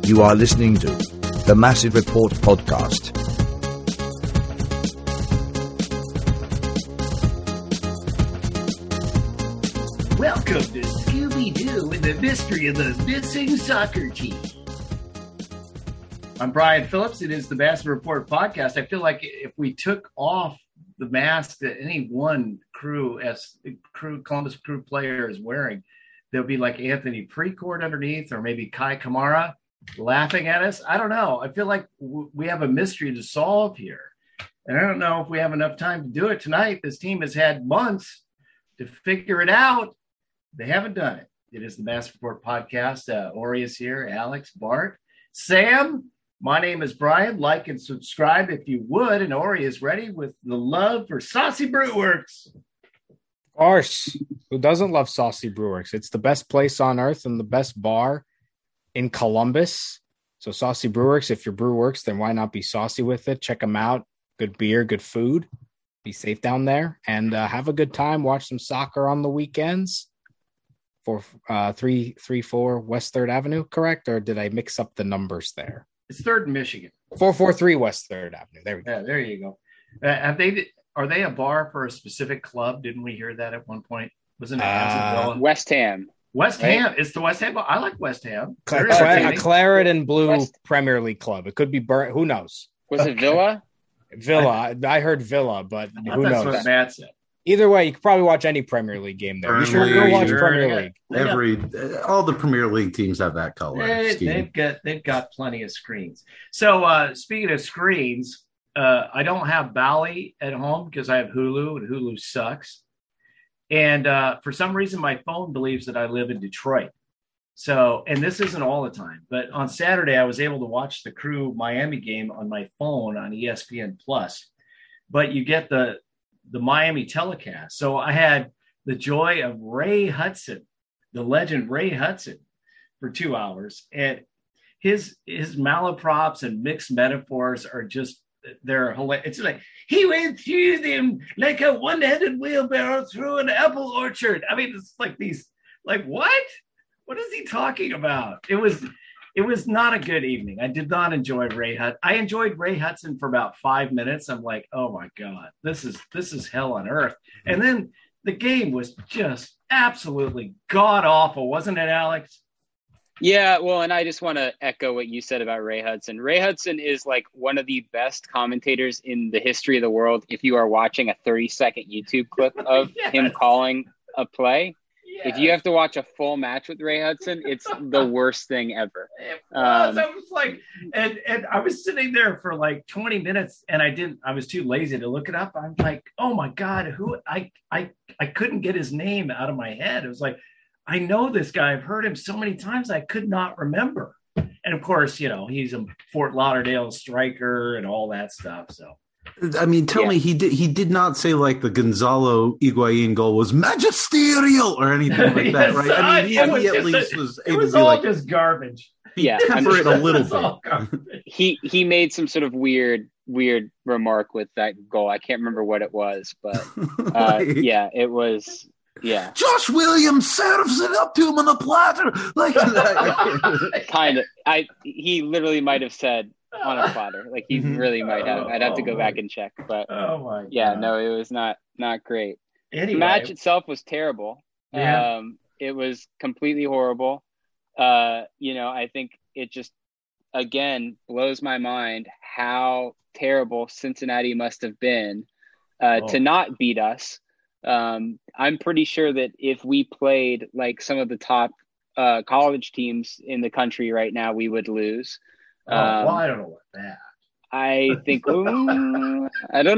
You are listening to the Massive Report podcast. Welcome to Scooby-Doo and the Mystery of the Missing Soccer Team. I'm Brian Phillips. It is the Massive Report podcast. I feel like if we took off the mask that any one Columbus Crew player is wearing, there'll be like Anthony Precourt underneath, or maybe Kai Kamara laughing at us. I don't know. I feel like we have a mystery to solve here. And I don't know if we have enough time to do it tonight. This team has had months to figure it out. They haven't done it. It is the Massive Report podcast. Ori is here, Alex, Bart, Sam. My name is Brian. Like and subscribe if you would. And Ori is ready with the love for Saucy Brewworks. Of course. Who doesn't love Saucy Brewworks? It's the best place on earth and the best bar in Columbus. So Saucy Brewworks, if your brew works, then why not be saucy with it? Check them out. Good beer, good food. Be safe down there and have a good time. Watch some soccer on the weekends. For 334 West 3rd Avenue, correct? Or did I mix up the numbers there? It's 3rd in Michigan. 443 West 3rd Avenue. There we go. Yeah, there you go. Are they a bar for a specific club? Didn't we hear that at one point? Wasn't it West Ham? West Ham. It's the West Ham. I like West Ham. A claret and blue Premier League club. It could be who knows? Was it Villa? Villa. I heard Villa, but who knows? That's what Matt said. Either way, you could probably watch any Premier League game there. You should go watch Premier League. All the Premier League teams have that color. They've got plenty of screens. So speaking of screens, I don't have Bally at home because I have Hulu, and Hulu sucks. And for some reason, my phone believes that I live in Detroit. So, and this isn't all the time, but on Saturday, I was able to watch the Crew Miami game on my phone on ESPN Plus. But you get the Miami telecast. So I had the joy of Ray Hudson, the legend Ray Hudson, for 2 hours. And his malaprops and mixed metaphors are just, they're hilarious. It's like, he went through them like a one-headed wheelbarrow through an apple orchard. I mean, it's like these, like, what? What is he talking about? It was not a good evening. I did not enjoy Ray Hudson. I enjoyed Ray Hudson for about 5 minutes. I'm like, oh my God, this is hell on earth. And then the game was just absolutely god awful, wasn't it, Alex? Yeah, well, and I just want to echo what you said about Ray Hudson. Ray Hudson is like one of the best commentators in the history of the world. If you are watching a 30-second YouTube clip of him calling a play, if you have to watch a full match with Ray Hudson, it's the worst thing ever. It was. I was like, and I was sitting there for like 20 minutes, and I was too lazy to look it up. I'm like, oh my God, I couldn't get his name out of my head. It was like, I know this guy. I've heard him so many times, I could not remember. And of course, he's a Fort Lauderdale striker and all that stuff. So. I mean, tell me, he did not say like the Gonzalo Higuain goal was magisterial or anything like that, right? I mean, he at least was able to be like just garbage. Yeah, temper it a little bit. He made some sort of weird remark with that goal. I can't remember what it was, but yeah, it was. Yeah, Josh Williams serves it up to him on a platter, like kind of. He literally might have said on a platter, like he really might have. I'd have to go back and check, but yeah, no, it was not great. Anyway. The match itself was terrible. Yeah. It was completely horrible. I think it just again blows my mind how terrible Cincinnati must have been to not beat us. I'm pretty sure that if we played like some of the top college teams in the country right now, we would lose. Well, I don't know what that. I think I don't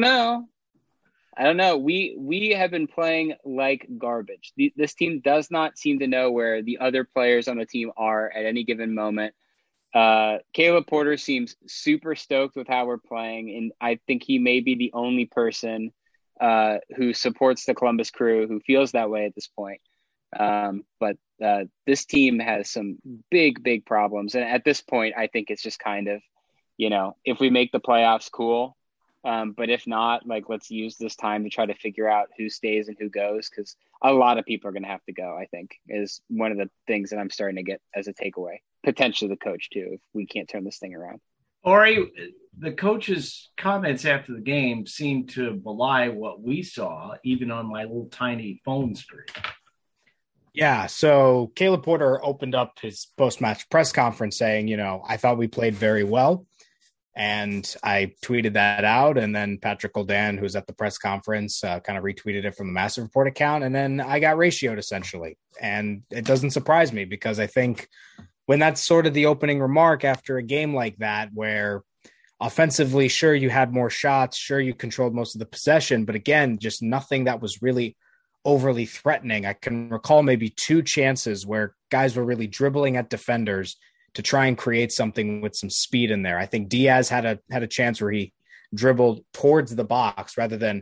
know. We have been playing like garbage. This team does not seem to know where the other players on the team are at any given moment. Caleb Porter seems super stoked with how we're playing, and I think he may be the only person who supports the Columbus Crew who feels that way at this point. But this team has some big problems. And at this point, I think it's just kind of, if we make the playoffs, cool. But if not, like, let's use this time to try to figure out who stays and who goes, because a lot of people are going to have to go, I think, is one of the things that I'm starting to get as a takeaway. potentially the coach too, if we can't turn this thing around. Ori, the coach's comments after the game seemed to belie what we saw, even on my little tiny phone screen. Yeah, so Caleb Porter opened up his post-match press conference saying, I thought we played very well. And I tweeted that out. And then Patrick Goldan, who's at the press conference, kind of retweeted it from the Massive Report account. And then I got ratioed, essentially. And it doesn't surprise me, because I think when that's sort of the opening remark after a game like that, where offensively, sure, you had more shots, sure, you controlled most of the possession, but again, just nothing that was really overly threatening. I can recall maybe 2 chances where guys were really dribbling at defenders to try and create something with some speed in there. I think Diaz had a chance where he dribbled towards the box rather than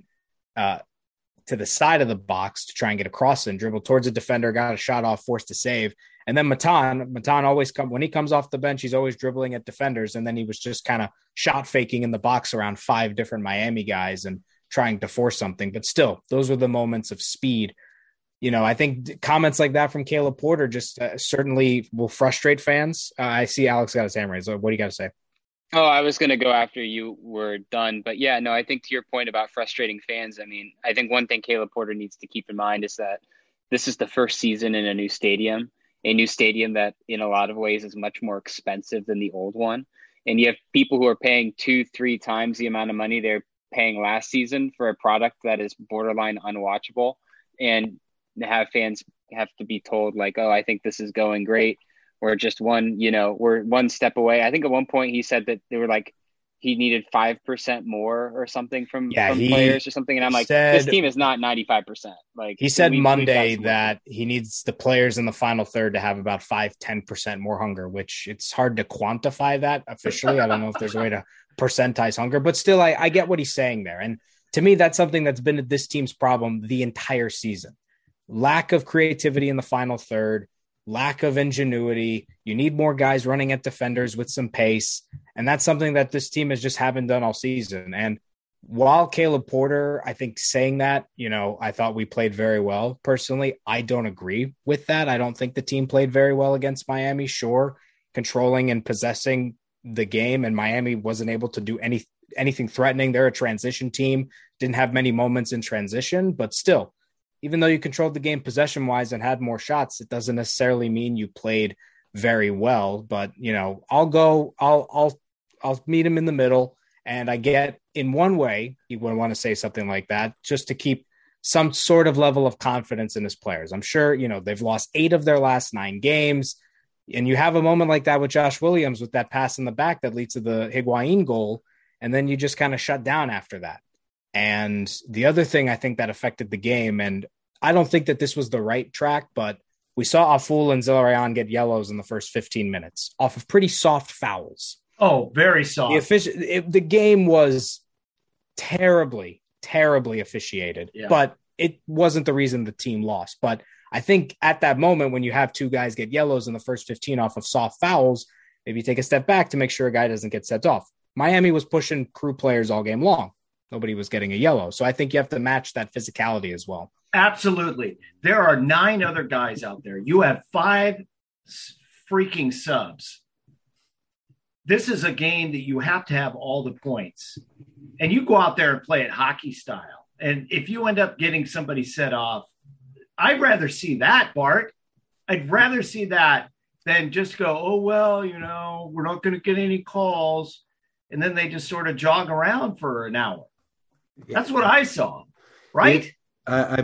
to the side of the box to try and get across and dribbled towards a defender, got a shot off, forced to save. And then Matan always when he comes off the bench, he's always dribbling at defenders. And then he was just kind of shot faking in the box around 5 different Miami guys and trying to force something. But still, those were the moments of speed. I think comments like that from Caleb Porter just certainly will frustrate fans. I see Alex got his hand raised. What do you got to say? Oh, I was going to go after you were done. But yeah, no, I think to your point about frustrating fans, I think one thing Caleb Porter needs to keep in mind is that this is the first season in a new stadium that in a lot of ways is much more expensive than the old one. And you have people who are paying 2-3 times the amount of money they're paying last season for a product that is borderline unwatchable, and have fans have to be told like, oh, I think this is going great. We're just we're one step away. I think at one point he said that they were like, he needed 5% more or something from players or something. And I'm like, this team is not 95%. Like he said Monday that he needs the players in the final third to have about 5-10% more hunger, which it's hard to quantify that officially. I don't know if there's a way to percentize hunger, but still I get what he's saying there. And to me, that's something that's been this team's problem the entire season. Lack of creativity in the final third, lack of ingenuity. You need more guys running at defenders with some pace. And that's something that this team has just haven't done all season. And while Caleb Porter, I think saying that, I thought we played very well. Personally, I don't agree with that. I don't think the team played very well against Miami. Sure, controlling and possessing the game, and Miami wasn't able to do anything threatening. They're a transition team, didn't have many moments in transition, but still, even though you controlled the game possession-wise and had more shots, it doesn't necessarily mean you played very well. But, I'll meet him in the middle. And I get in one way, he would want to say something like that just to keep some sort of level of confidence in his players. I'm sure, they've lost 8 of their last 9 games. And you have a moment like that with Josh Williams with that pass in the back that leads to the Higuain goal. And then you just kind of shut down after that. And the other thing I think that affected the game, and I don't think that this was the right track, but we saw Aful and Zelarayan get yellows in the first 15 minutes off of pretty soft fouls. Oh, very soft. The game was terribly, terribly officiated, but it wasn't the reason the team lost. But I think at that moment, when you have 2 guys get yellows in the first 15 off of soft fouls, maybe take a step back to make sure a guy doesn't get sent off. Miami was pushing crew players all game long. Nobody was getting a yellow. So I think you have to match that physicality as well. Absolutely. There are 9 other guys out there. You have 5 freaking subs. This is a game that you have to have all the points. And you go out there and play it hockey style. And if you end up getting somebody set off, I'd rather see that, Bart. I'd rather see that than just go, oh, well, we're not going to get any calls. And then they just sort of jog around for an hour. Yeah. That's what I saw, right? I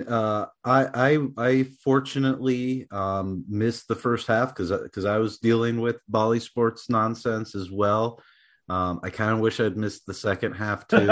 fortunately missed the first half because I was dealing with Bally Sports nonsense as well. I kind of wish I'd missed the second half too.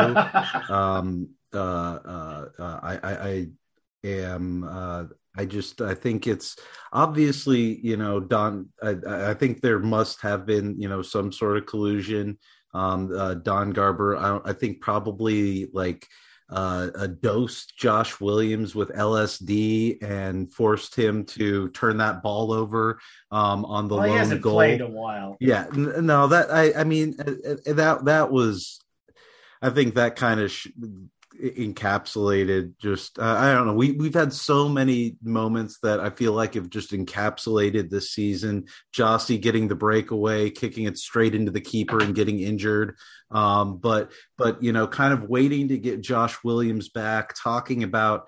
I think it's obviously, Don, I think there must have been, some sort of collusion. Don Garber, I think probably like dosed Josh Williams with LSD and forced him to turn that ball over on the lone goal. He hasn't played a while. Yeah, no, that that was, I think that kind of encapsulated just I don't know. We've had so many moments that I feel like have just encapsulated this season. Jossie getting the breakaway, kicking it straight into the keeper and getting injured. But kind of waiting to get Josh Williams back, talking about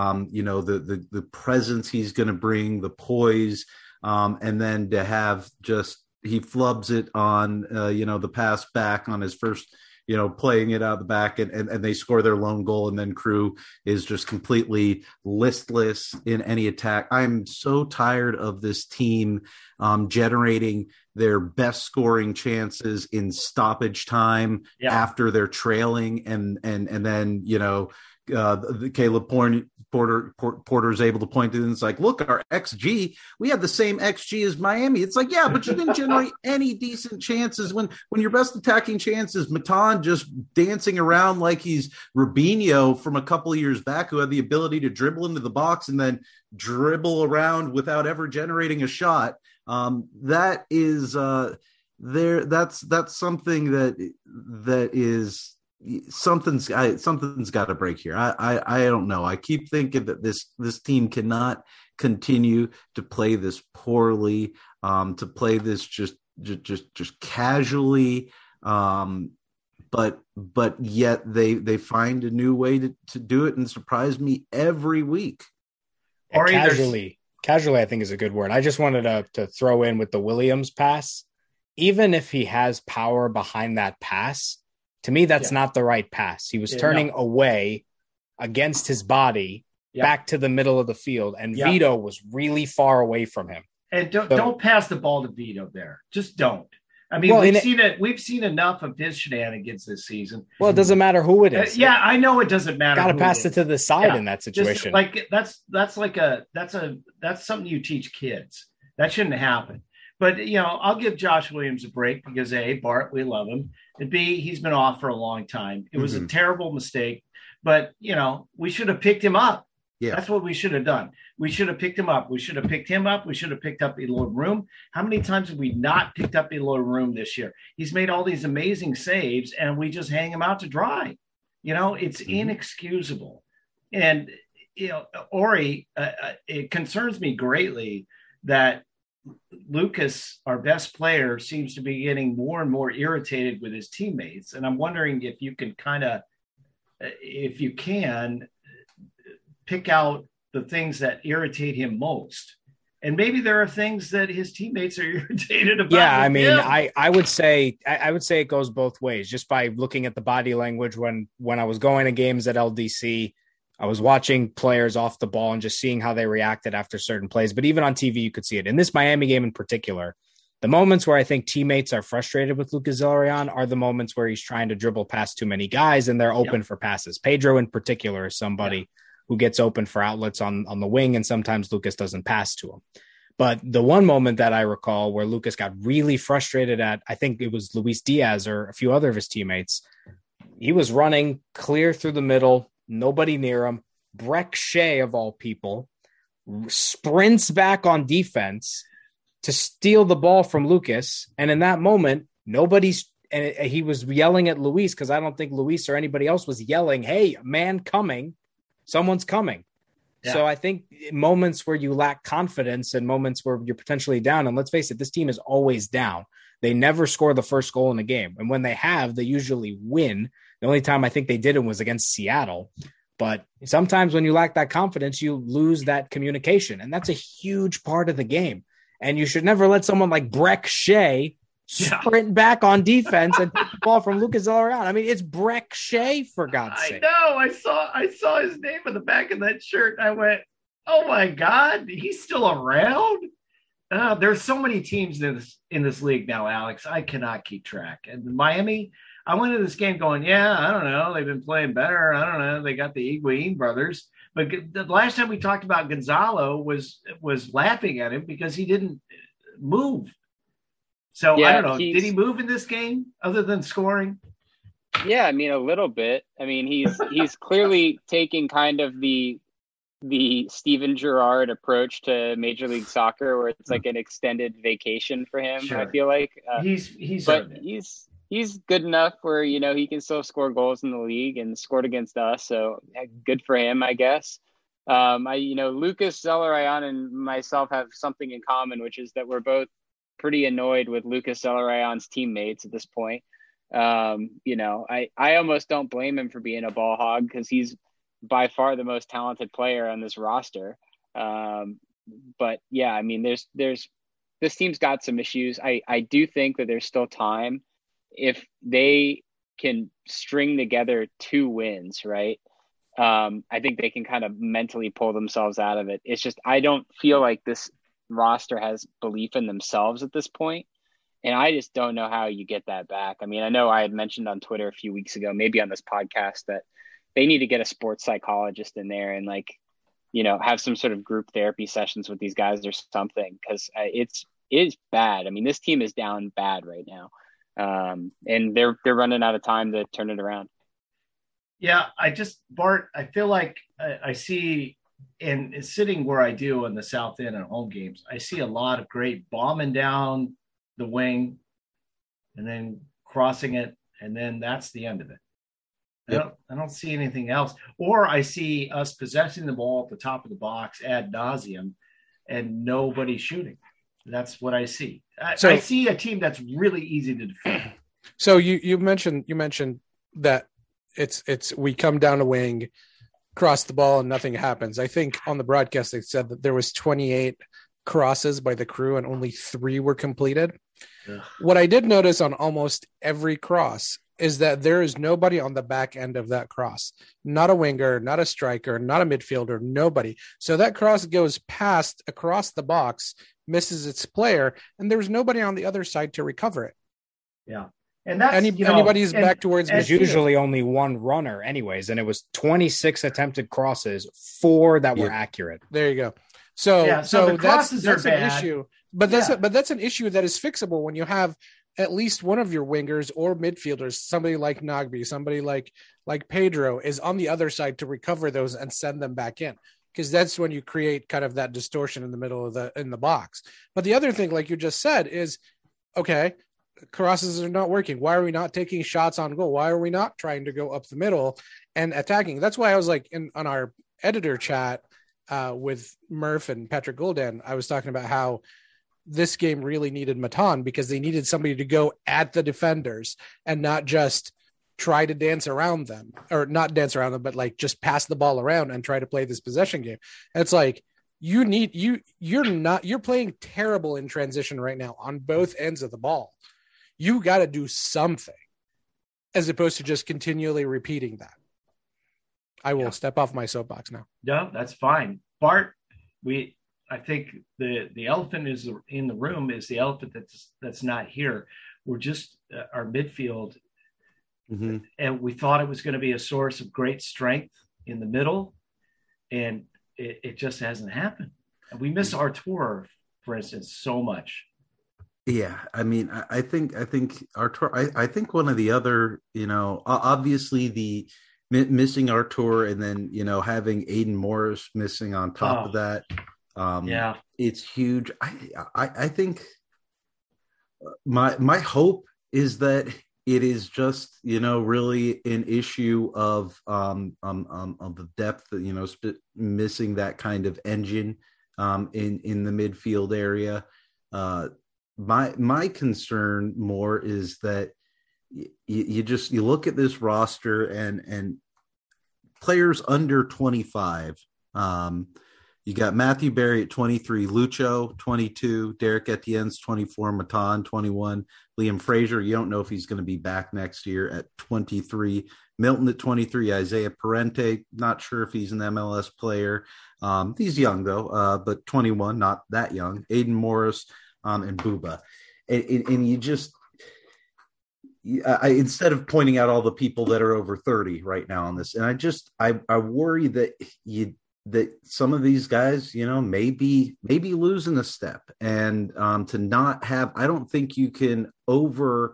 the presence he's going to bring, the poise, and then to have just he flubs it on the pass back on his first. Playing it out the back and they score their lone goal, and then Crew is just completely listless in any attack. I'm so tired of this team generating their best scoring chances in stoppage time after they're trailing, and then Caleb Porter's able to point to it, and it's like, look, our XG, we have the same XG as Miami. It's like, yeah, but you didn't generate any decent chances when your best attacking chance is Matan just dancing around like he's Rubinho from a couple of years back, who had the ability to dribble into the box and then dribble around without ever generating a shot. That is that's something that is something's got to break here. I don't know. I keep thinking that this team cannot continue to play this poorly, to play this just casually, but yet they find a new way to do it and surprise me every week. Or casually, I think is a good word. I just wanted to throw in with the Williams pass, even if he has power behind that pass. To me, that's not the right pass. He was turning away against his body back to the middle of the field, and Vito was really far away from him. And don't pass the ball to Vito there. Just don't. I mean, we've seen enough of his shenanigans this season. Well, it doesn't matter who it is. I know it doesn't matter. Got to pass it to the side in that situation. That's something you teach kids. That shouldn't happen. But, I'll give Josh Williams a break because A, Bart, we love him. And B, he's been off for a long time. It was a terrible mistake, but, we should have picked him up. Yeah. That's what we should have done. We should have picked him up. We should have picked him up. We should have picked up Eloy Room. How many times have we not picked up Eloy Room this year? He's made all these amazing saves, and we just hang him out to dry. It's inexcusable. And, Ori, it concerns me greatly that Lucas, our best player, seems to be getting more and more irritated with his teammates. And I'm wondering if you can pick out the things that irritate him most. And maybe there are things that his teammates are irritated about. Yeah, I mean, I would say it goes both ways. Just by looking at the body language when I was going to games at LDC, I was watching players off the ball and just seeing how they reacted after certain plays. But even on TV, you could see it. In this Miami game in particular, the moments where I think teammates are frustrated with Lucas Zelarayan are the moments where he's trying to dribble past too many guys and they're open for passes. Pedro in particular is somebody who gets open for outlets on the wing, and sometimes Lucas doesn't pass to him. But the one moment that I recall where Lucas got really frustrated at, I think it was Luis Diaz or a few other of his teammates. He was running clear through the middle, nobody near him. Breck Shea, of all people, sprints back on defense to steal the ball from Lucas. And in that moment, he was yelling at Luis, because I don't think Luis or anybody else was yelling, hey, man coming, someone's coming. Yeah. So I think moments where you lack confidence and moments where you're potentially down, and let's face it, this team is always down. They never score the first goal in a game. And when they have, they usually win. The only time I think they did it was against Seattle. But sometimes when you lack that confidence, you lose that communication. And that's a huge part of the game. And you should never let someone like Breck Shea sprint back on defense and take the ball from Lucas Zelarayan. I mean, it's Breck Shea, for God's sake. I know. I saw his name on the back of that shirt. I went, oh, my God, he's still around? There's so many teams in this league now, Alex. I cannot keep track. And Miami, I went into this game going, I don't know. They've been playing better. I don't know. They got the Higuain brothers. But the last time we talked about Gonzalo was laughing at him because he didn't move. So I don't know. Did he move in this game other than scoring? Yeah, I mean, a little bit. I mean, he's clearly taking kind of the Steven Gerrard approach to Major League Soccer, where it's like an extended vacation for him. Sure. I feel like he's good enough where, he can still score goals in the league and scored against us. So good for him, I guess. Lucas Zelarayan and myself have something in common, which is that we're both pretty annoyed with Lucas Zelarayan's teammates at this point. I almost don't blame him for being a ball hog because he's by far the most talented player on this roster. But yeah, I mean, there's this team's got some issues. I do think that there's still time if they can string together 2 wins, right? I think they can kind of mentally pull themselves out of it. It's just, I don't feel like this roster has belief in themselves at this point. And I just don't know how you get that back. I mean, I know I had mentioned on Twitter a few weeks ago, maybe on this podcast, that they need to get a sports psychologist in there and have some sort of group therapy sessions with these guys or something. Cause it's bad. I mean, this team is down bad right now. And they're running out of time to turn it around. Yeah, Bart, I feel like I see, and sitting where I do in the South End at home games, I see a lot of great bombing down the wing and then crossing it, and then that's the end of it. Yep. I don't see anything else. Or I see us possessing the ball at the top of the box ad nauseum and nobody shooting. That's what I see. I see a team that's really easy to defend. So you mentioned that it's we come down a wing, cross the ball, and nothing happens. I think on the broadcast they said that there was 28 crosses by the Crew and only 3 were completed. Ugh. What I did notice on almost every cross is that there is nobody on the back end of that cross. Not a winger, not a striker, not a midfielder, nobody. So that cross goes past across the box, misses its player, and there's nobody on the other side to recover it. Yeah. And that's anybody's back towards. There's usually only one runner, anyways, and it was 26 attempted crosses, 4 that were accurate. There you go. So that's an issue, but that's an issue that is fixable when you have at least one of your wingers or midfielders, somebody like Nagbe, somebody like Pedro, is on the other side to recover those and send them back in, because that's when you create kind of that distortion in the middle of in the box. But the other thing, like you just said, is okay. Crosses are not working. Why are we not taking shots on goal? Why are we not trying to go up the middle and attacking? That's why I was like on our editor chat with Murph and Patrick Golden, I was talking about how this game really needed Matan because they needed somebody to go at the defenders and not just try to dance around them, or not dance around them, but like just pass the ball around and try to play this possession game. And it's like, you're playing terrible in transition right now on both ends of the ball. You got to do something as opposed to just continually repeating that. I will step off my soapbox now. No, that's fine. Bart, I think the elephant is in the room is the elephant that's not here. We're just our midfield. Mm-hmm. And we thought it was going to be a source of great strength in the middle, and it just hasn't happened. And we miss Artur, for instance, so much. Yeah, I mean, I think Artur. I think one of the other, obviously the missing Artur, and then having Aiden Morris missing on top of that. It's huge. I think my hope is that it is just really an issue of the depth, missing that kind of engine in the midfield area. My concern more is that you look at this roster and players under 25. You got Matthew Berry at 23, Lucho 22, Derek Etienne's 24, Matan 21, Liam Fraser, you don't know if he's going to be back next year, at 23, Milton at 23, Isaiah Parente, not sure if he's an MLS player. He's young though, but 21, not that young. Aiden Morris and Buba. And you just, instead of pointing out all the people that are over 30 right now on this, and I worry that that some of these guys, maybe losing a step, and to not have, I don't think you can over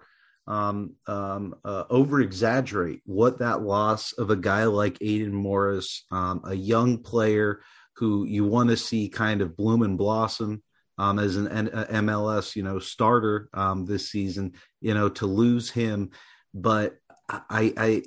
exaggerate what that loss of a guy like Aiden Morris, a young player who you want to see kind of bloom and blossom as an MLS, starter this season, to lose him. But I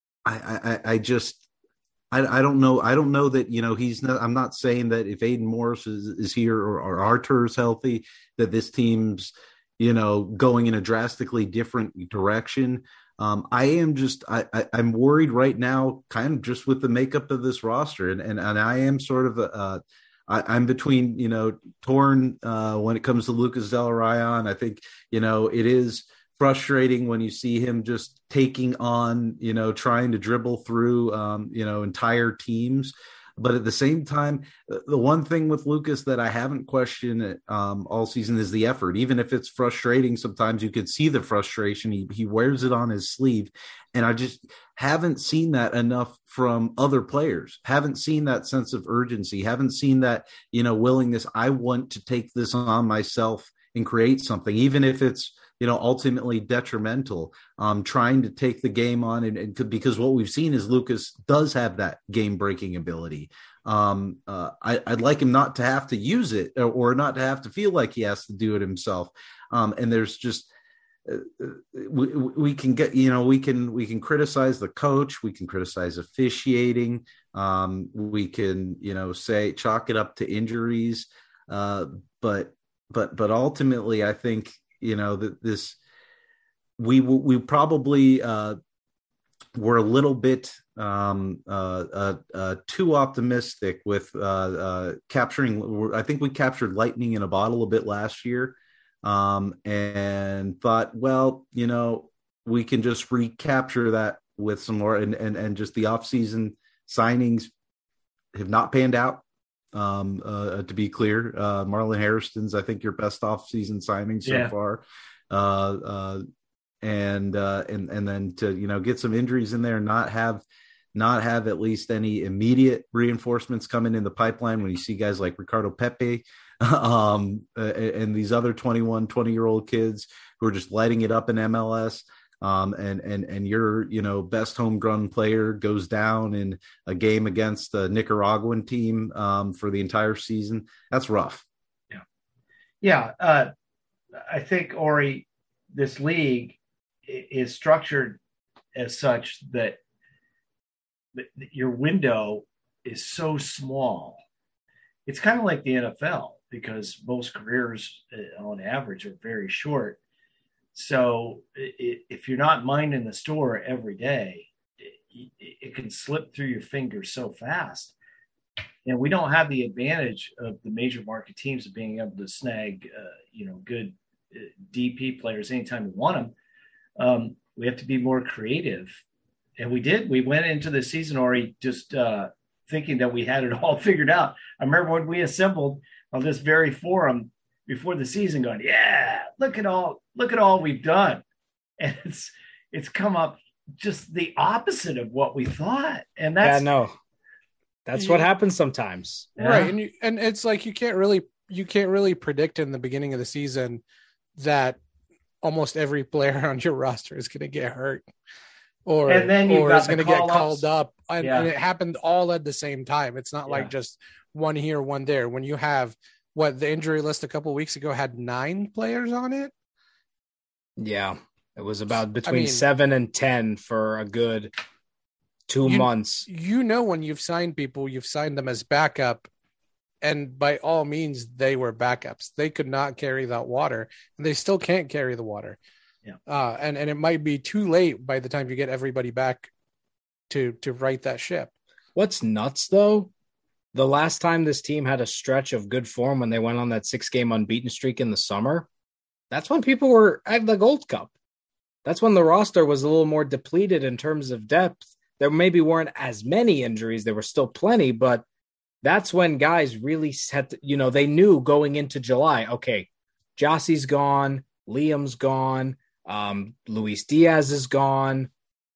don't know. I don't know that, he's not, I'm not saying that if Aiden Morris is here or Artur is healthy, that this team's, going in a drastically different direction. I'm worried right now, kind of just with the makeup of this roster. And I am sort of, I'm between, torn when it comes to Lucas Del Ryan. I think, it is frustrating when you see him just taking on, trying to dribble through, entire teams. But at the same time, the one thing with Lucas that I haven't questioned all season is the effort. Even if it's frustrating, sometimes you could see the frustration. He wears it on his sleeve. And I just haven't seen that enough from other players. Haven't seen that sense of urgency. Haven't seen that, willingness. I want to take this on myself and create something, even if it's, ultimately detrimental, trying to take the game on. And because what we've seen is Lucas does have that game breaking ability. I'd like him not to have to use it or not to have to feel like he has to do it himself. And there's just, we can get, we can criticize the coach. We can criticize officiating. We can, say, chalk it up to injuries. But ultimately I think, that this, we probably were a little bit too optimistic with capturing. I think we captured lightning in a bottle a bit last year, and thought, well, we can just recapture that with some more, and just the offseason signings have not panned out. To be clear, Marlon Hairston's, I think, your best off-season signing so far. And then to, get some injuries in there, not have at least any immediate reinforcements coming in the pipeline when you see guys like Ricardo Pepe, and these other 20-year-old kids who are just lighting it up in MLS. And your, best homegrown player goes down in a game against the Nicaraguan team, for the entire season. That's rough. Yeah. I think, Ori, this league is structured as such that your window is so small. It's kind of like the NFL, because most careers on average are very short. So if you're not minding the store every day, it can slip through your fingers so fast. And we don't have the advantage of the major market teams of being able to snag, good DP players anytime we want them. We have to be more creative. And we did. We went into the season already just thinking that we had it all figured out. I remember when we assembled on this very forum before the season going, look at all we've done. And it's come up just the opposite of what we thought. And that's what happens sometimes. Right. And it's like, you can't really predict in the beginning of the season that almost every player on your roster is going to get hurt or is going to get called up. And it happened all at the same time. It's not like just one here, one there. When you have the injury list a couple of weeks ago had 9 players on it. Yeah. It was about between 7 and 10 for a good 2 months. When you've signed people, you've signed them as backup. And by all means, they were backups. They could not carry that water, and they still can't carry the water. Yeah. And it might be too late by the time you get everybody back to right that ship. What's nuts, though, the last time this team had a stretch of good form when they went on that 6-game unbeaten streak in the summer, that's when people were at the Gold Cup. That's when the roster was a little more depleted in terms of depth. There maybe weren't as many injuries. There were still plenty, but that's when guys really had to, they knew going into July, okay, Jossie's gone, Liam's gone, Luis Diaz is gone,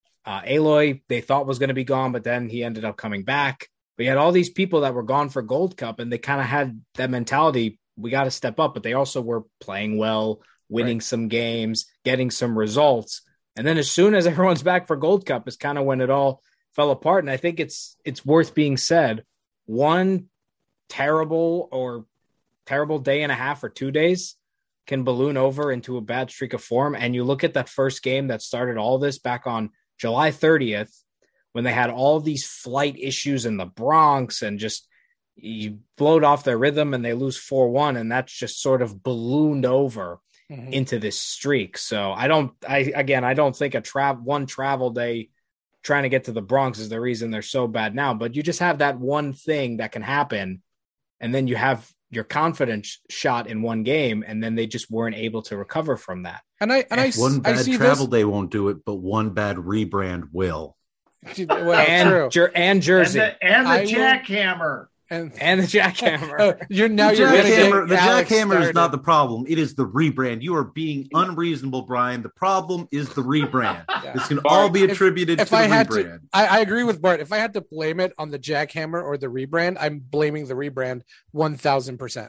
Aloy they thought was going to be gone, but then he ended up coming back. We had all these people that were gone for Gold Cup, and they kind of had that mentality, we got to step up, but they also were playing well, winning some games, getting some results. And then as soon as everyone's back for Gold Cup is kind of when it all fell apart. And I think it's worth being said, one terrible or terrible day and a half or 2 days can balloon over into a bad streak of form. And you look at that first game that started all this back on July 30th, when they had all these flight issues in the Bronx and just you blowed off their rhythm and they lose 4-1. And that's just sort of ballooned over into this streak. So I don't think one travel day trying to get to the Bronx is the reason they're so bad now, but you just have that one thing that can happen. And then you have your confidence shot in one game, and then they just weren't able to recover from that. One bad travel day won't do it, but one bad rebrand will. Well, and Jersey and the jackhammer. And the jackhammer. The jackhammer is not the problem. It is the rebrand. You are being unreasonable, Brian. The problem is the rebrand. This can all be attributed to the rebrand. I agree with Bart. If I had to blame it on the jackhammer or the rebrand, I'm blaming the rebrand 1,000%.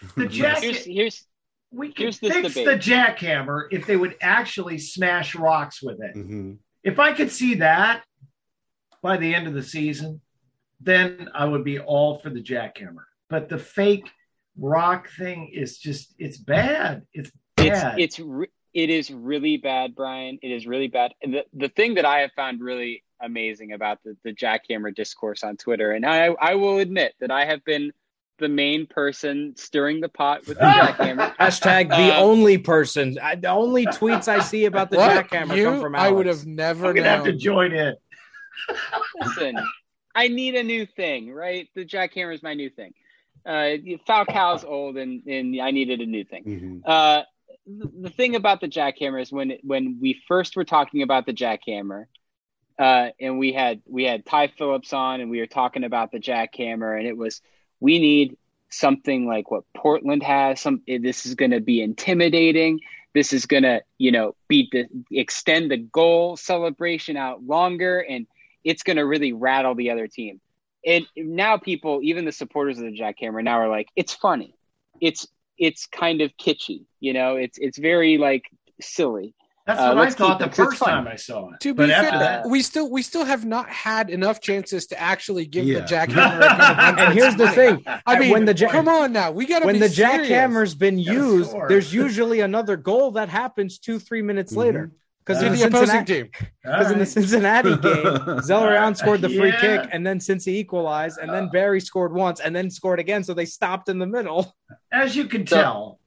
We can fix the jackhammer if they would actually smash rocks with it. Mm-hmm. If I could see that by the end of the season, then I would be all for the jackhammer. But the fake rock thing is it's bad. It's bad. It is really bad, Brian. It is really bad. And the thing that I have found really amazing about the jackhammer discourse on Twitter, and I will admit that I have been the main person stirring the pot with the jackhammer. Hashtag the only person. The only tweets I see about the jackhammer come from Alex. I would have never I'm going to have to join in. Listen, I need a new thing, right? The jackhammer is my new thing. Falcao's old, and I needed a new thing. Mm-hmm. The thing about the jackhammer is when we first were talking about the jackhammer, and we had Ty Phillips on, and we were talking about the jackhammer, and it was, we need something like what Portland has. This is going to be intimidating. This is going to, extend the goal celebration out longer, and it's going to really rattle the other team. And now people, even the supporters of the jackhammer now are like, it's funny. It's kind of kitschy. It's very like silly. That's what I thought the first time I saw it. To be fair, we still have not had enough chances to actually give the jackhammer a good And here's the thing. I mean, when come on now. We got to when be the serious. jackhammer's been used, there's usually another goal that happens 2-3 minutes later. Because the opposing team. Because in the Cincinnati game, Zellerán scored the free kick, and then Cincy equalized, and then Barry scored once, and then scored again, so they stopped in the middle. As you can tell,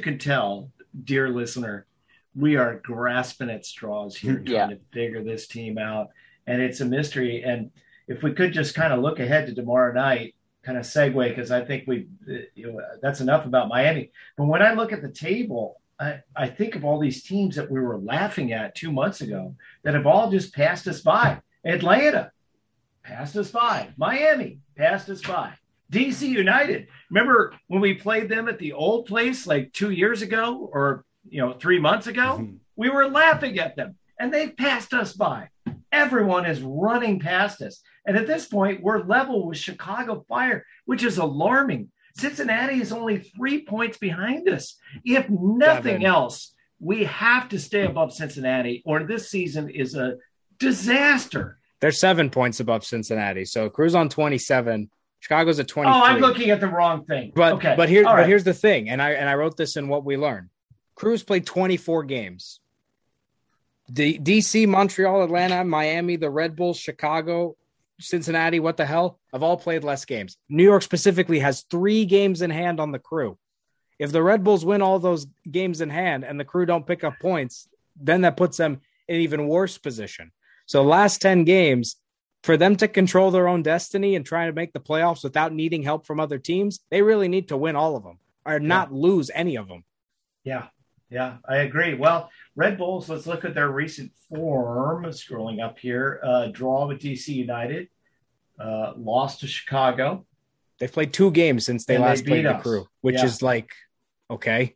dear listener, we are grasping at straws here, trying to figure this team out, and it's a mystery. And if we could just kind of look ahead to tomorrow night, kind of segue, because I think that's enough about Miami. But when I look at the table, I think of all these teams that we were laughing at 2 months ago that have all just passed us by. Atlanta passed us by. Miami passed us by. DC United. Remember when we played them at the old place like 2 years ago or 3 months ago? Mm-hmm. We were laughing at them, and they passed us by. Everyone is running past us. And at this point, we're level with Chicago Fire, which is alarming. Cincinnati is only 3 points behind us. If nothing else, we have to stay above Cincinnati, or this season is a disaster. They're 7 points above Cincinnati. So Crew's on 27. Chicago's at 23. Oh, I'm looking at the wrong thing. But here's the thing, and I wrote this in What We Learned. Crew's played 24 games. DC, Montreal, Atlanta, Miami, the Red Bulls, Chicago, Cincinnati, what the hell, have all played less games. New York specifically has 3 games in hand on the Crew. If the Red Bulls win all those games in hand and the Crew don't pick up points, then that puts them in an even worse position. So last 10 games, for them to control their own destiny and try to make the playoffs without needing help from other teams, they really need to win all of them or not lose any of them. Yeah, I agree. Well, Red Bulls, let's look at their recent form. Scrolling up here, draw with DC United, lost to Chicago. They've played 2 games since they last played the Crew, which is like, okay.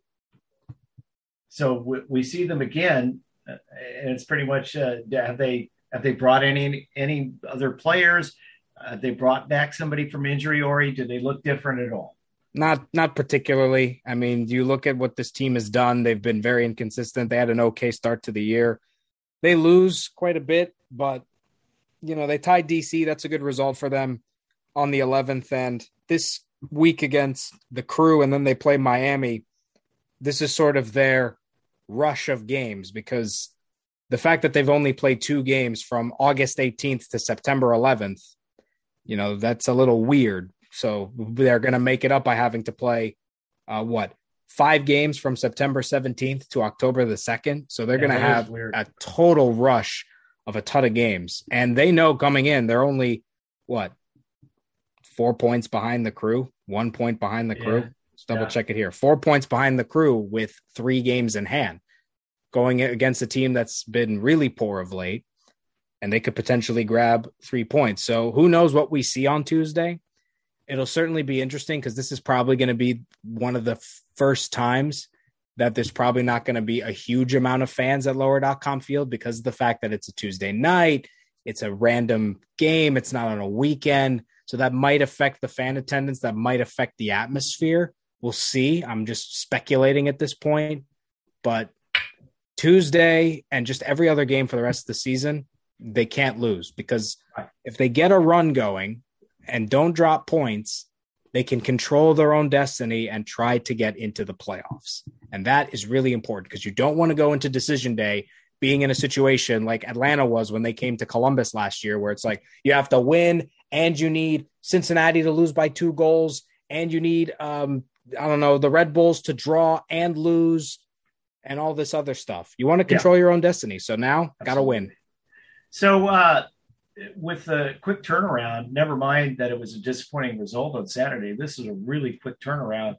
So we see them again, and it's pretty much, have they brought any other players? They brought back somebody from injury, Ori? Did they look different at all? Not particularly. I mean, you look at what this team has done. They've been very inconsistent. They had an okay start to the year. They lose quite a bit, but, they tied DC. That's a good result for them on the 11th. And this week against the Crew, and then they play Miami. This is sort of their rush of games, because the fact that they've only played 2 games from August 18th to September 11th, that's a little weird. So they're going to make it up by having to play 5 games from September 17th to October the 2nd. So they're going to have a total rush of a ton of games. And they know coming in, they're only 4 points behind the Crew, 1 point behind the Crew. Let's double check it here. 4 points behind the Crew with 3 games in hand, going against a team that's been really poor of late, and they could potentially grab 3 points. So who knows what we see on Tuesday? It'll certainly be interesting, because this is probably going to be one of the first times that there's probably not going to be a huge amount of fans at Lower.com Field, because of the fact that it's a Tuesday night. It's a random game. It's not on a weekend. So that might affect the fan attendance. That might affect the atmosphere. We'll see. I'm just speculating at this point. But Tuesday and just every other game for the rest of the season, they can't lose, because if they get a run going and don't drop points, they can control their own destiny and try to get into the playoffs. And that is really important, because you don't want to go into decision day being in a situation like Atlanta was when they came to Columbus last year, where it's like you have to win and you need Cincinnati to lose by 2 goals, and you need, the Red Bulls to draw and lose and all this other stuff. You want to control your own destiny. So now got to win. So with the quick turnaround, never mind that it was a disappointing result on Saturday. This is a really quick turnaround,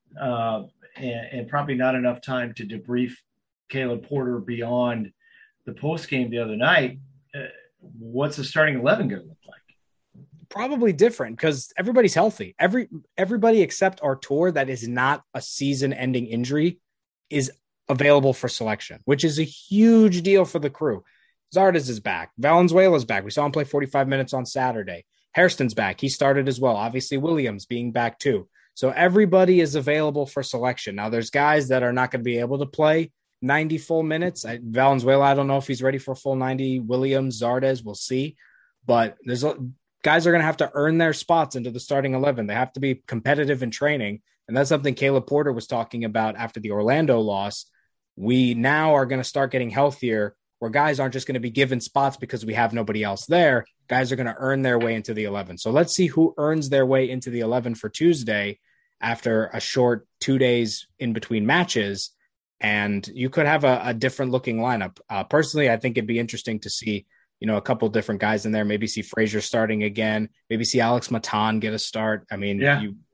and probably not enough time to debrief Caleb Porter beyond the post game the other night. What's the starting 11 going to look like? Probably different, because everybody's healthy. Everybody except Artur, that is not a season-ending injury, is available for selection, which is a huge deal for the Crew. Zardes is back. Valenzuela's back. We saw him play 45 minutes on Saturday. Hairston's back. He started as well. Obviously, Williams being back too. So everybody is available for selection. Now, there's guys that are not going to be able to play 90 full minutes. Valenzuela, I don't know if he's ready for full 90. Williams, Zardes, we'll see. But guys are going to have to earn their spots into the starting 11. They have to be competitive in training. And that's something Caleb Porter was talking about after the Orlando loss. We now are going to start getting healthier, where guys aren't just going to be given spots because we have nobody else there. Guys are going to earn their way into the 11. So let's see who earns their way into the 11 for Tuesday after a short 2 days in between matches. And you could have a different looking lineup. Personally, I think it'd be interesting to see, a couple different guys in there, maybe see Frazier starting again, maybe see Alex Matan get a start. I mean,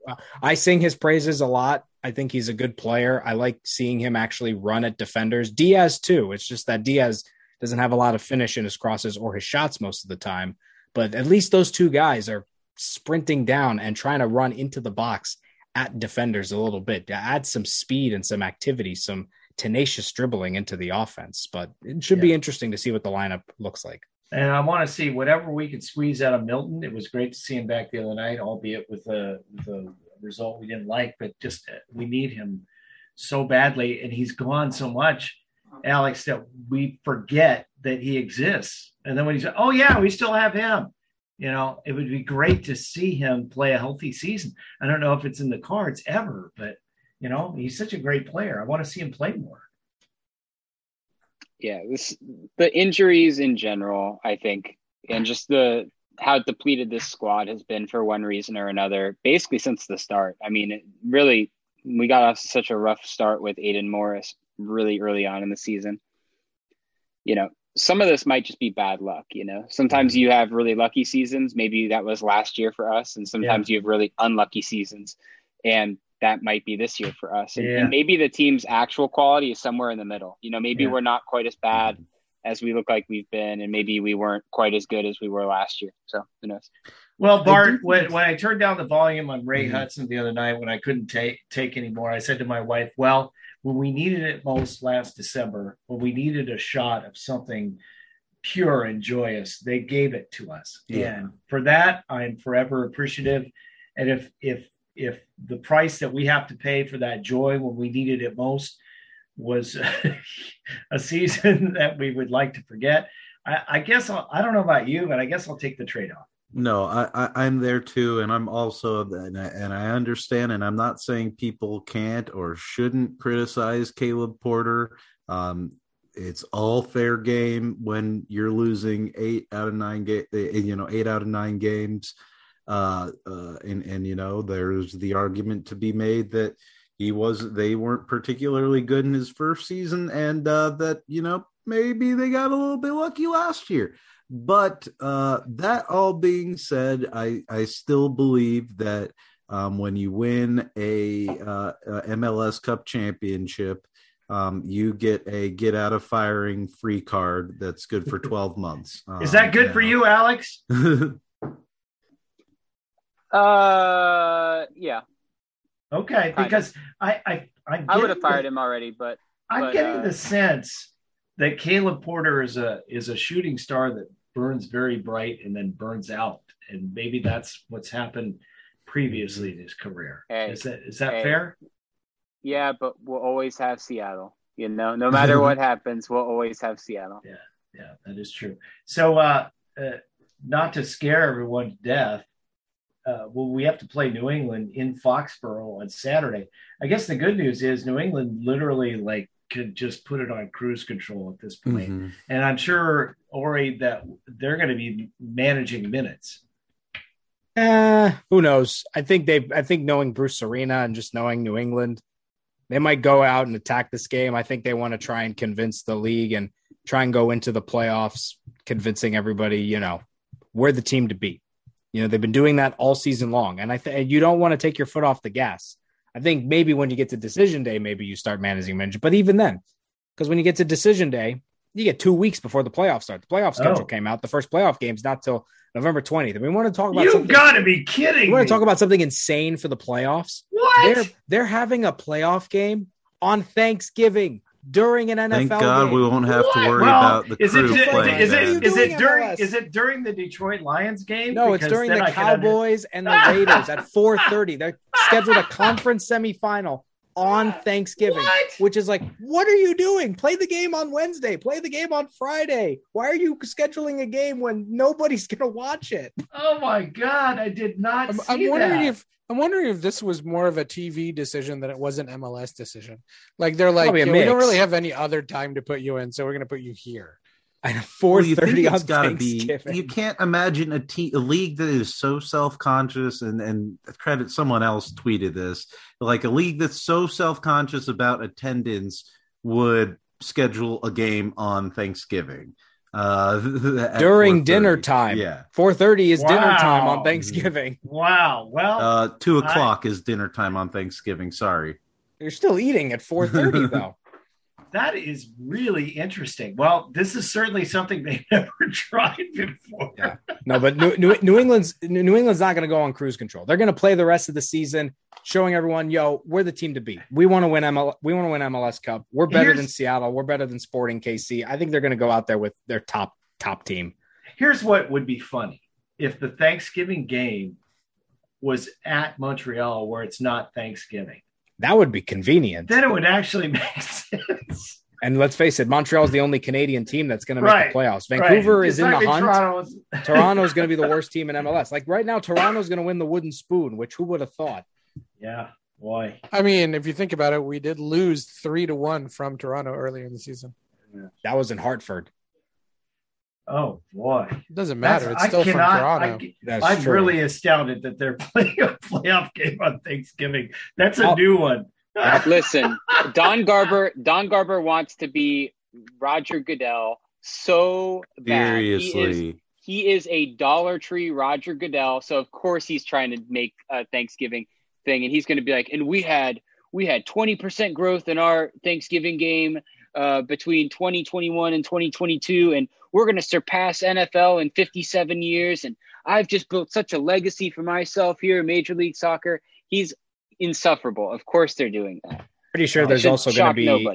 I sing his praises a lot. I think he's a good player. I like seeing him actually run at defenders. Diaz too. It's just that Diaz doesn't have a lot of finish in his crosses or his shots most of the time. But at least those 2 guys are sprinting down and trying to run into the box at defenders a little bit to add some speed and some activity, some tenacious dribbling into the offense. But it should be interesting to see what the lineup looks like. And I want to see whatever we could squeeze out of Milton. It was great to see him back the other night, albeit with the result we didn't like, but just we need him so badly. And he's gone so much, Alex, that we forget that he exists. And then when he's, we still have him. It would be great to see him play a healthy season. I don't know if it's in the cards ever, but, he's such a great player. I want to see him play more. Yeah, the injuries in general, I think, and just how depleted this squad has been for one reason or another, basically since the start. I mean, we got off such a rough start with Aiden Morris really early on in the season. Some of this might just be bad luck. Sometimes you have really lucky seasons. Maybe that was last year for us. And sometimes you have really unlucky seasons. And that might be this year for us. And maybe the team's actual quality is somewhere in the middle. Maybe we're not quite as bad as we look like we've been, and maybe we weren't quite as good as we were last year. So who knows? Well, Bart, when I turned down the volume on Ray Hudson the other night, when I couldn't take anymore, I said to my wife, well, when we needed it most last December, when we needed a shot of something pure and joyous, they gave it to us. Yeah. And for that, I'm forever appreciative. And if the price that we have to pay for that joy when we needed it most was a season that we would like to forget, I guess I don't know about you, but I guess I'll take the trade-off. No, I'm there too, and I'm also, and I understand, and I'm not saying people can't or shouldn't criticize Caleb Porter. It's all fair game when you're losing 8 out of 9 games. And there's the argument to be made that they weren't particularly good in his first season, and that maybe they got a little bit lucky last year. But that all being said, I still believe that when you win a MLS Cup championship, you get a get out of firing free card that's good for 12 months. Is that good for you, Alex? Yeah. Okay, because I would have fired him already, but I'm getting the sense that Caleb Porter is a shooting star that burns very bright and then burns out, and maybe that's what's happened previously in his career. Hey, is that fair? Yeah, but we'll always have Seattle. No matter what happens, we'll always have Seattle. Yeah, that is true. So, not to scare everyone to death, we have to play New England in Foxborough on Saturday. I guess the good news is New England literally could just put it on cruise control at this point. Mm-hmm. And I'm sure, Ori, that they're going to be managing minutes. Who knows? I think knowing Bruce Arena and just knowing New England, they might go out and attack this game. I think they want to try and convince the league and try and go into the playoffs, convincing everybody, we're the team to beat. They've been doing that all season long. And you don't want to take your foot off the gas. I think maybe when you get to decision day, maybe you start managing minutes. But even then, because when you get to decision day, you get 2 weeks before the playoffs start. The playoff schedule came out. The first playoff game's not till November 20th. And we want to talk about You've got to be kidding me. We want to talk about something insane for the playoffs. What? They're having a playoff game on Thanksgiving during an NFL Thank God game. we won't have to worry about the crew playing. Is it during the Detroit Lions game? No, it's during the Cowboys and the Raiders at 4:30. They're scheduled a conference semifinal on Thanksgiving, which is what are you doing? Play the game on Wednesday. Play the game on Friday. Why are you scheduling a game when nobody's going to watch it? Oh, my God. I did not see that. I'm wondering if this was more of a TV decision than it was an MLS decision. They're like, we don't really have any other time to put you in, so we're going to put you here. At 4:30 on Thanksgiving. You can't imagine a league that is so self-conscious, and credit someone else tweeted this, a league that's so self-conscious about attendance would schedule a game on Thanksgiving. During dinner time. Yeah. 4:30 is dinner time on Thanksgiving. Wow. Well, 2:00 is dinner time on Thanksgiving. Sorry. You're still eating at 4:30 though. That is really interesting. Well, this is certainly something they've never tried before. Yeah. No, but New England's not going to go on cruise control. They're going to play the rest of the season, showing everyone, we're the team to beat. We want to win MLS Cup. We're better than Seattle. We're better than Sporting KC. I think they're going to go out there with their top team. Here's what would be funny: if the Thanksgiving game was at Montreal, where it's not Thanksgiving. That would be convenient. Then it would actually make sense. And let's face it, Montreal is the only Canadian team that's going to make the playoffs. Vancouver is in the hunt. Toronto's going to be the worst team in MLS. Right now, Toronto's going to win the wooden spoon, which who would have thought? Yeah, boy. I mean, if you think about it, we did lose 3-1 from Toronto earlier in the season. Yeah. That was in Hartford. Oh, boy. It doesn't matter. It's still from Toronto. I'm really astounded that they're playing a playoff game on Thanksgiving. That's a new one. Listen, Don Garber wants to be Roger Goodell so bad. Seriously. He is a Dollar Tree Roger Goodell, so of course he's trying to make a Thanksgiving thing, and he's going to be like, and we had 20% growth in our Thanksgiving game between 2021 and 2022, and we're going to surpass NFL in 57 years, and I've just built such a legacy for myself here in Major League Soccer. He's insufferable. Of course they're doing that. Pretty sure there's also going to be nobody.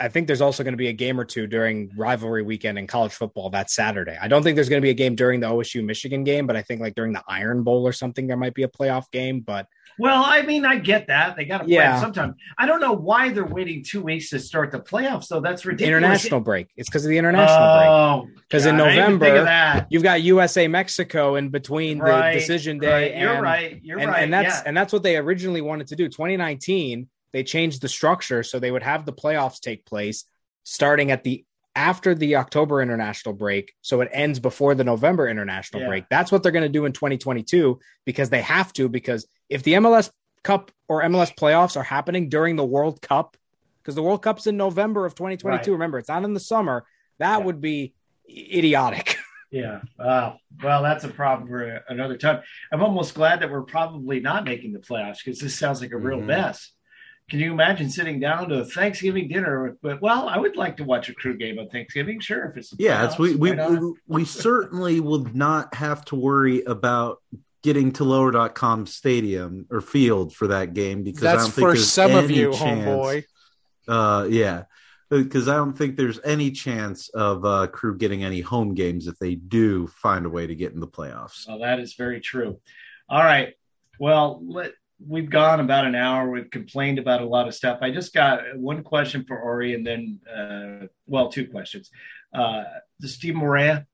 I think there's also going to be a game or two during rivalry weekend in college football that Saturday. I don't think there's going to be a game during the OSU Michigan game, but I think like during the Iron Bowl or something, there might be a playoff game. But well, I mean, I get that they got to play it sometime. I don't know why they're waiting 2 weeks to start the playoffs, though. That's ridiculous. International break. It's because of the international break. Because in November, you've got USA Mexico in between the decision day. Right. You're right. And that's what they originally wanted to do. 2019. They changed the structure so they would have the playoffs take place starting after the October international break. So it ends before the November international break. That's what they're going to do in 2022 because they have to, because if the MLS Cup or MLS playoffs are happening during the World Cup, because the World Cup's in November of 2022, remember, it's not in the summer, that would be idiotic. Yeah. Well, that's a problem for another time. I'm almost glad that we're probably not making the playoffs because this sounds like a real mess. Can you imagine sitting down to a Thanksgiving dinner? But I would like to watch a Crew game on Thanksgiving. Sure, if it's we certainly will not have to worry about getting to Lower.com stadium or field for that game because that's I don't think for there's some any of you, chance, homeboy. Because I don't think there's any chance of Crew getting any home games if they do find a way to get in the playoffs. Well, that is very true. All right. Well, we've gone about an hour. We've complained about a lot of stuff. I just got one question for Ori and then, two questions. Steve Morea.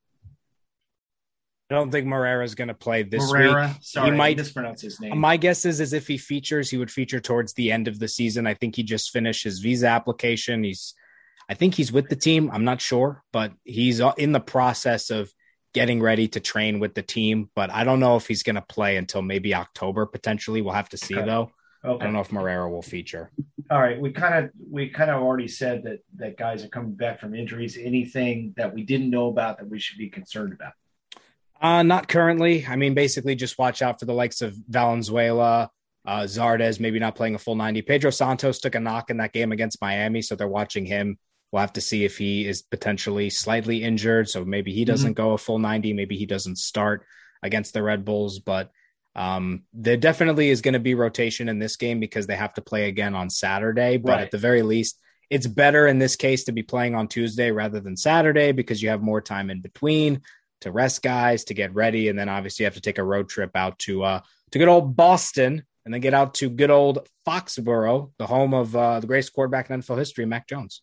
I don't think Moreira is going to play this week. Sorry, he might mispronounce his name. My guess is if he features, he would feature towards the end of the season. I think he just finished his visa application. I think he's with the team. I'm not sure, but he's in the process of getting ready to train with the team, but I don't know if he's going to play until maybe October potentially. We'll have to see though. Okay. I don't know if Moreira will feature. All right, we kind of already said that guys are coming back from injuries. Anything that we didn't know about that we should be concerned about? Not currently. I mean, basically just watch out for the likes of Valenzuela, Zardes, maybe not playing a full 90. Pedro Santos took a knock in that game against Miami, so they're watching him. We'll have to see if he is potentially slightly injured. So maybe he doesn't go a full 90. Maybe he doesn't start against the Red Bulls. But there definitely is going to be rotation in this game because they have to play again on Saturday. But at the very least, it's better in this case to be playing on Tuesday rather than Saturday because you have more time in between to rest guys, to get ready. And then obviously you have to take a road trip out to good old Boston and then get out to good old Foxborough, the home of the greatest quarterback in NFL history, Mac Jones.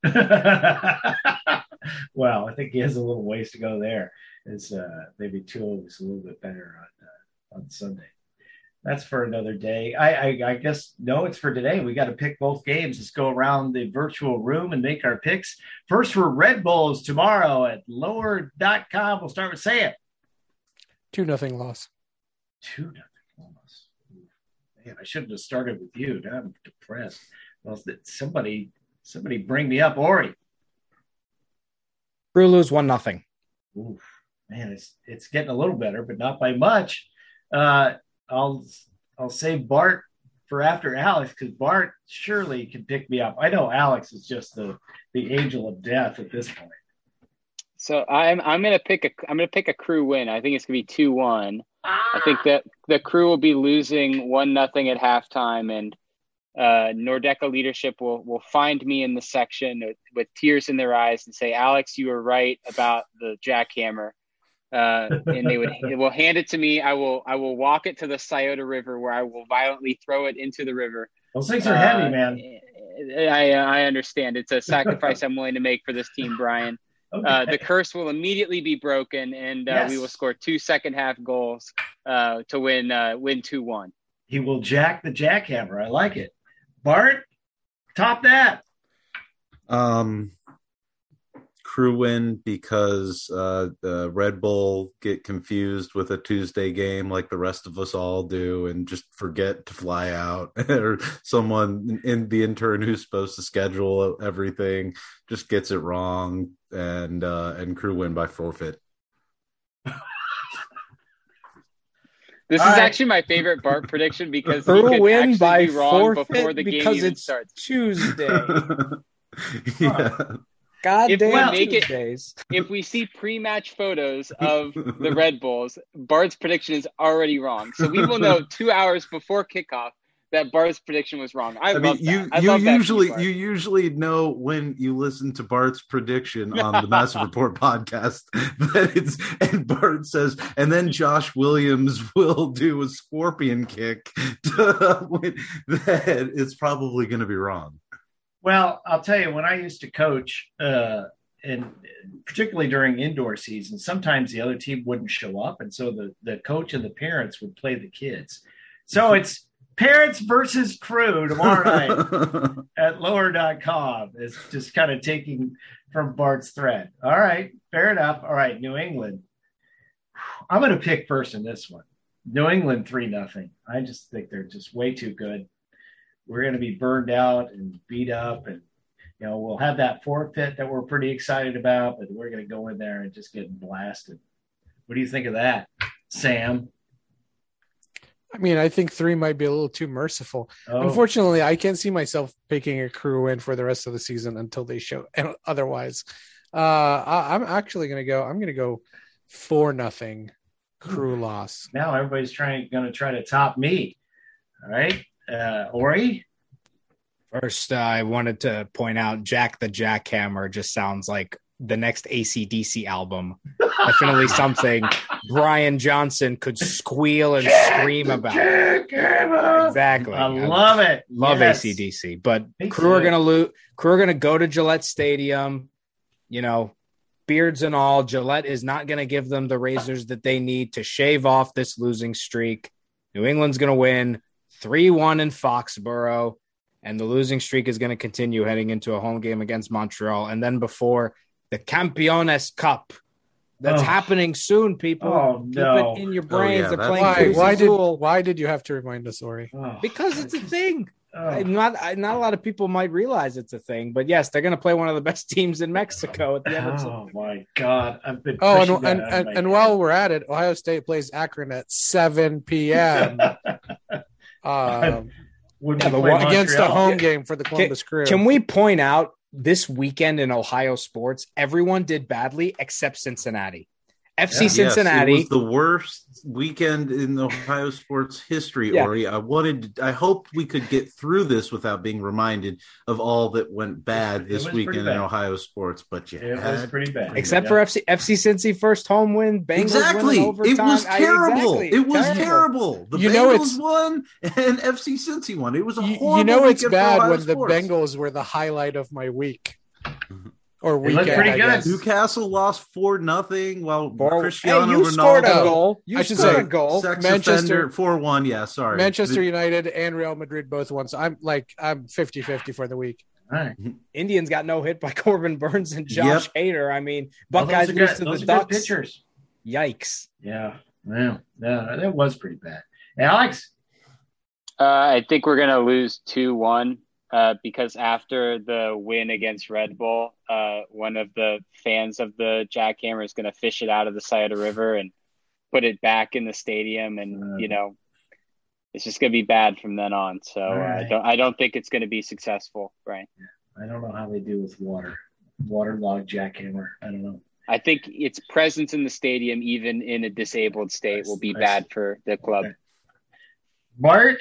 Well, I think he has a little ways to go there. It's maybe Tua was a little bit better on Sunday. That's for another day. I guess no, it's for today. We got to pick both games. Let's go around the virtual room and make our picks. First for Red Bulls tomorrow at lower.com. We'll start with Sam. 2-0 loss. 2-0 loss. Man, I shouldn't have started with you. Now I'm depressed. Well, somebody bring me up, Ori. Crew lose 1-0. Oof, man, it's getting a little better, but not by much. I'll save Bart for after Alex because Bart surely can pick me up. I know Alex is just the angel of death at this point. So I'm gonna pick a Crew win. I think it's gonna be 2-1. I think that the Crew will be losing 1-0 at halftime, and Nordeca leadership will find me in the section with tears in their eyes and say, "Alex, you were right about the jackhammer." And they will hand it to me. I will walk it to the Scioto River where I will violently throw it into the river. Those things are heavy, man. I understand. It's a sacrifice I'm willing to make for this team, Brian. Okay. The curse will immediately be broken, and we will score 2 second-half goals to win 2-1. He will jack the jackhammer. I like it. Bart, top that. Crew win because the Red Bull get confused with a Tuesday game like the rest of us all do and just forget to fly out, or someone in the intern who's supposed to schedule everything just gets it wrong, and Crew win by forfeit. This is actually my favorite Bart prediction because he could win actually by be wrong before the because game even it's starts. Tuesday. Yeah. Goddamn Tuesdays. If we see pre-match photos of the Red Bulls, Bart's prediction is already wrong. So we will know 2 hours before kickoff that Bart's prediction was wrong. I mean, love you that. you usually know when you listen to Bart's prediction on the Massive Report podcast and Bart says, and then Josh Williams will do a scorpion kick. That it's probably going to be wrong. Well, I'll tell you, when I used to coach, and particularly during indoor season, sometimes the other team wouldn't show up, and so the coach and the parents would play the kids. So it's parents versus crew tomorrow night at lower.com. It's just kind of taking from Bart's thread. All right, fair enough. All right, New England. I'm going to pick first in this one. New England 3-0. I just think they're just way too good. We're going to be burned out and beat up, and we'll have that forfeit that we're pretty excited about, but we're going to go in there and just get blasted. What do you think of that, Sam? I mean, I think 3 might be a little too merciful. Oh. Unfortunately, I can't see myself picking a Crew win for the rest of the season until they show otherwise. I'm actually going to go. I'm going to go 4-0 Crew loss. Now everybody's going to try to top me. All right, Ori. First, I wanted to point out Jack the Jackhammer just sounds like the next AC/DC album. Definitely something Brian Johnson could squeal and scream about. Exactly. I love it. Love yes. AC/DC. But Me Crew are too. going to lose. Crew are going to go to Gillette Stadium. Beards and all. Gillette is not going to give them the razors that they need to shave off this losing streak. New England's going to win 3-1 in Foxborough. And the losing streak is going to continue heading into a home game against Montreal. And then before the Campeones Cup, that's happening soon, people. Oh, no. Keep it in your brains. yeah, They're that's- playing Why Cruz Azul. did you have to remind us, Ori? Oh. Because it's a thing. Oh. Not a lot of people might realize it's a thing. But, yes, they're going to play one of the best teams in Mexico at the end of Oh, my God. I've been Oh, pushing that out of my and while we're at it, Ohio State plays Akron at 7 p.m. When Yeah, we but play against a Montreal. home game for the Columbus Crew. Can we point out this weekend in Ohio sports, everyone did badly except Cincinnati. FC Yeah. Cincinnati. Yes, it was the worst weekend in Ohio sports history, Yeah. Ori. I hope we could get through this without being reminded of all that went bad It this was pretty weekend in bad. Ohio sports. But you It was had pretty bad. Except Yeah. for FC Cincy first home win. Bengals exactly. win in overtime. It was terrible. Exactly. It was terrible. The You know Bengals it's- won and FC Cincy won. It was a You horrible. it's weekend for bad Ohio when the sports. Bengals were the highlight of my week or looked weekend. pretty I good. guess. Newcastle lost 4-0 while Hey, Cristiano you scored a Ronaldo. goal. You I should scored say, a goal. Sex Manchester- offender 4-1. Yeah, sorry. Manchester United and Real Madrid both won. So I'm 50-50 for the week. All right. Indians got no hit by Corbin Burns and Josh Hader. I mean, Buckeyes Those are lose good- to those the are good Ducks. pitchers. Yikes. Yeah. Well, that was pretty bad. Alex? I think we're going to lose 2-1 because after the win against Red Bull, one of the fans of the Jackhammer is going to fish it out of the side of the river and put it back in the stadium. And, it's just going to be bad from then on. So right. I don't think it's going to be successful, Brian. I don't know how they do with waterlogged jackhammer. I don't know. I think its presence in the stadium, even in a disabled state, will be bad for the club. Okay. Bart?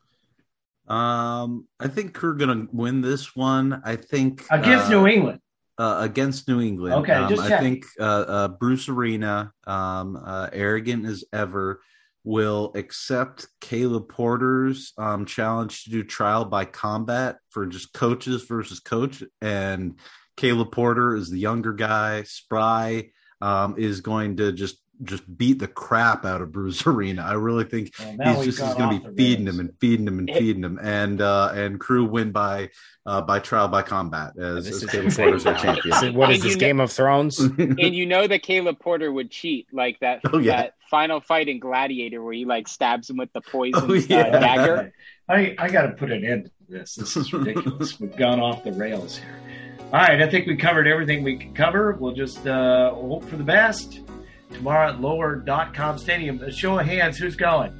I think we're gonna win this one. I think Against New England. Against New England. Okay, just I check. think Bruce Arena, arrogant as ever, will accept Caleb Porter's challenge to do trial by combat for just coaches versus coach. And Caleb Porter is the younger guy. Spry is going to just beat the crap out of Bruce Arena. I really think he's going to be feeding him and feeding him and feeding him. And Crew win by trial by combat as Caleb Porter's our champion. What is this, Game of Thrones? And you know that Caleb Porter would cheat, like that final fight in Gladiator where he stabs him with the poison dagger. I got to put an end to this. This is ridiculous. We've gone off the rails here. All right, I think we covered everything we could cover. We'll just hope for the best. Tomorrow at lower.com stadium. A show of hands, who's going?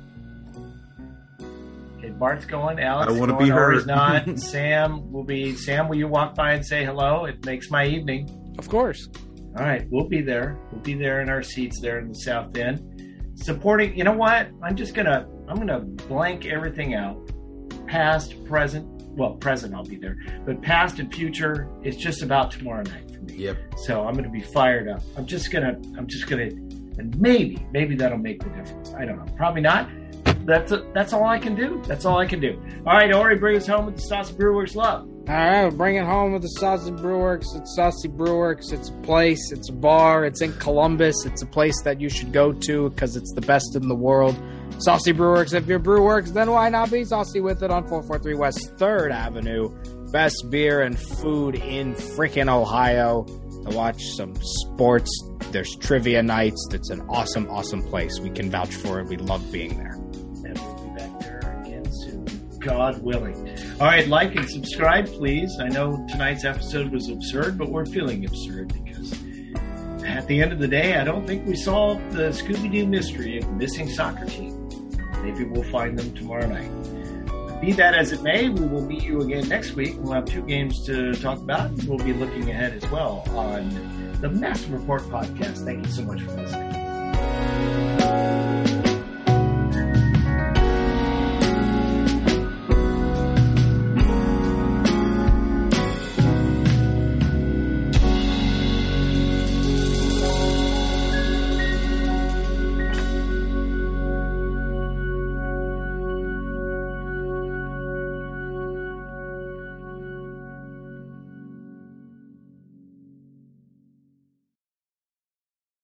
Okay, Bart's going. Alex I want to going, be or heard. he's not. Sam, will you walk by and say hello? It makes my evening. Of course. All right, we'll be there. We'll be there in our seats there in the South End. Supporting, you know what? I'm gonna blank everything out. past, present. Well, present I'll be there, but past and future is just about tomorrow night for me. Yep. So I'm going to be fired up. I'm just gonna, and maybe that'll make the difference. I don't know. Probably not. That's all I can do. That's all I can do. All right, Ori, bring us home with the Saucy Brewworks love. All right, we'll bring it home with the Saucy Brewworks. It's Saucy Brewworks. It's a place. It's a bar. It's in Columbus. It's a place that you should go to because it's the best in the world. Saucy Brewworks. If you're Brewworks, then why not be saucy with it on 443 West 3rd Avenue? Best beer and food in freaking Ohio. To watch some sports. There's trivia nights. It's an awesome, awesome place. We can vouch for it. We love being there. And we'll be back there again soon, God willing. All right, like and subscribe, please. I know tonight's episode was absurd, but we're feeling absurd because at the end of the day, I don't think we solved the Scooby-Doo mystery of the missing soccer team. Maybe we'll find them tomorrow night. Be that as it may, we will meet you again next week. We'll have 2 games to talk about. We'll be looking ahead as well on the Massive Report podcast. Thank you so much for listening.